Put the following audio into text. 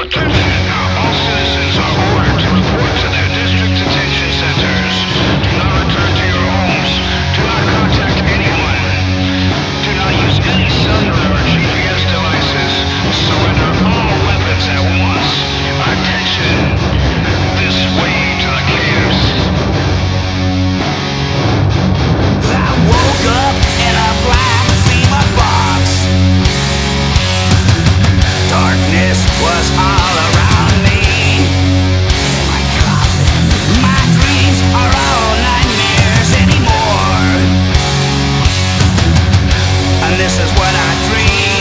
Attention! All citizens are ordered to report to their district detention centers. Do not return to your homes. Do not contact anyone. Do not use any cellular or GPS devices. Surrender all weapons at once. Attention! This way to the camps. I woke up in a black FEMA box. Darkness was all around me. My coffin. My dreams are all nightmares anymore. And this is what I dream.